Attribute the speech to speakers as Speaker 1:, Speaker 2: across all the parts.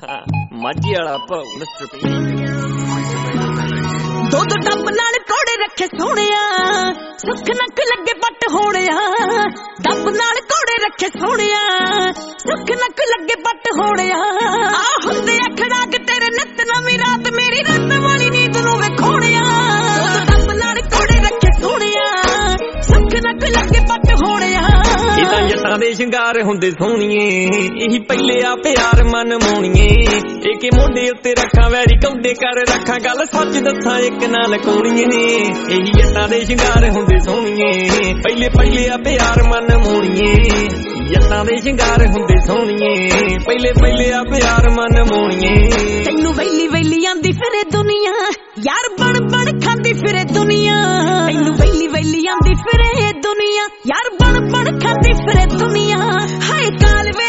Speaker 1: माझी वाला भाऊ मिस्टर पी
Speaker 2: दो डब नाल कोड़े रखे सोहणिया सुख नक लगे पट होणिया डब नाल कोड़े रखे सोहणिया सुख नक लगे पट होणिया आ हुंदे अखड़ा के तेरे नित नवीं रात मेरी रात वाली नींद नूं वेखोणिया डब नाल कोड़े रखे सोहणिया सुख नक लगे पट होणिया
Speaker 1: जट्टां दे शिंगार हुंदे सोहणीए यही पहले आ प्यार मन मोणीए एके मोढे उत्ते रखां वैरी कौडे कर रखां गल सच दसां इक ना लकोणीए ने यही जट्टां दे शिंगार हुंदे सोहणीए पहले पहले आ प्यार मन मोणीए जट्टां दे शिंगार हुंदे सोहणीए पहले पहले आ प्यार मन मोणीए
Speaker 2: तैनू वैली वैली आंदी फिरे दुनिया यार बण बण खांदी फिरे दुनिया तैनू वैली वैली आंदी फिरे दुनिया यार बण बण खांदी फिरे दुनिया हाय कालवे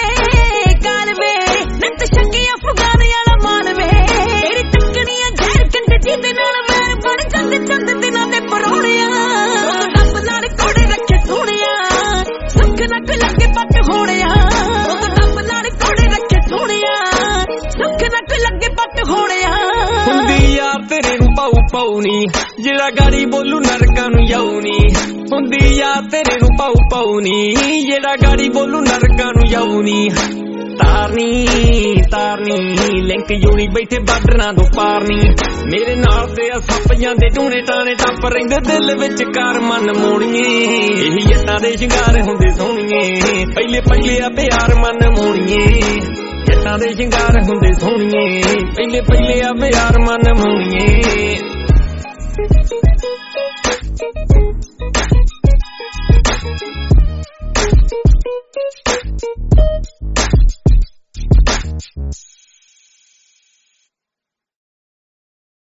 Speaker 2: नित शकी अफगान वाला मानवे तेरी तकनियां जहर कंड जिदे नाल वैर बण चंद चंद दिनां दे परोणिया डब नाल कोड़े रखे सोहणिया सुख नक लगे पट होणिया डब नाल कोड़े रखे सोहणिया सुख नक लगे पट होणिया
Speaker 1: हुंदी यार तेरे नूं पाऊ पाऊ नी जेड़ा गाड़ी बोलू नरकां नूं जाऊ नी हुंदी यार तेरे नूं पाऊ पाऊ नी जेड़ा गाड़ी बोलू नरकां नूं जाऊ नी तारनी तारनी लिंक जोड़ी बैठे बार्डरां दो पारनी मेरे नाल ते सप जांदे टूने टाने टप रहिंदे दिल विच कार मन मोणीए यही जट्टां दे शिंगार हुंदे सोहणीए पहले पहले आ प्यार मन मोणीए जट्टां दे शिंगार हुंदे सोहणीए पहले पहले आ प्यार मन मोणीए